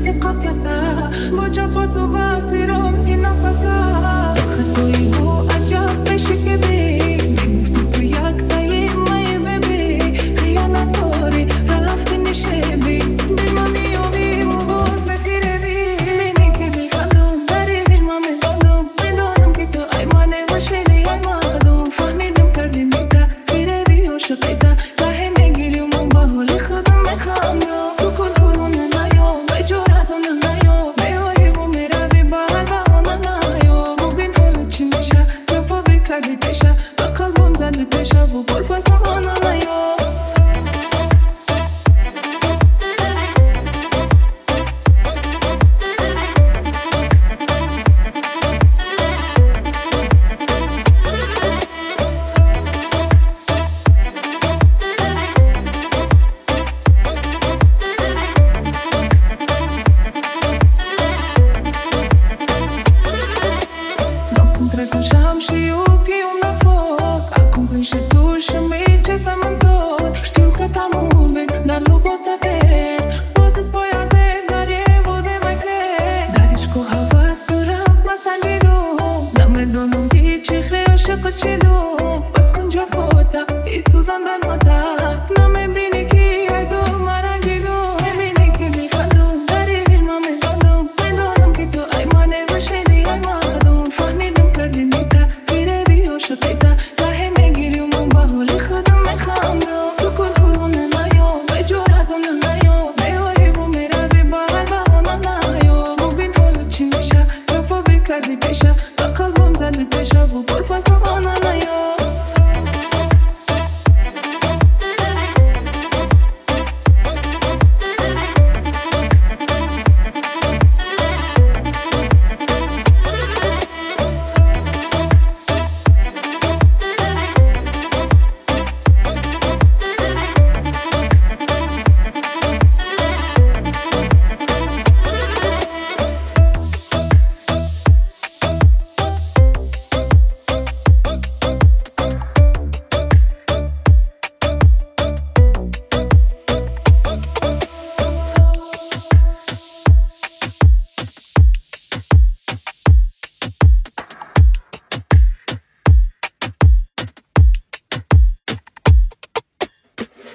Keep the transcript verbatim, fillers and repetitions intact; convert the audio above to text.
مثل قفصه با جفات و وصلی رو که نفسه خطایی و عجب بشه که بی میگفتی تو یک تایی مایی ببی خیانت داری رفتی نشه بی بیمانی و بی و باز بفیره بی بینی که بیخندم داری دل ما میبندم میدانم که تو ایمانه باشیدی ای مردم فهمیدم کردی میده فیره بی و شقیده راهی میگیری و من با حال خودم میخندم تو کن کنونه نیام به جورتونه نیام بیایی و میروی بر بهانه نیام و بین حالا چی میشه جفا بکردی پیشه به قلبم زدی پیشه و پرفسانه نیام Интересно шамши утки умна фот Акум пише туша миче саман тот Штилка таму бит дар лубоса бет Боси споярде даре воде май крет Даришко ҳавас дорам масан дидум Намедонам ки чӣ хел шиқат шидум Бас кун ҷафота и сӯзанда мада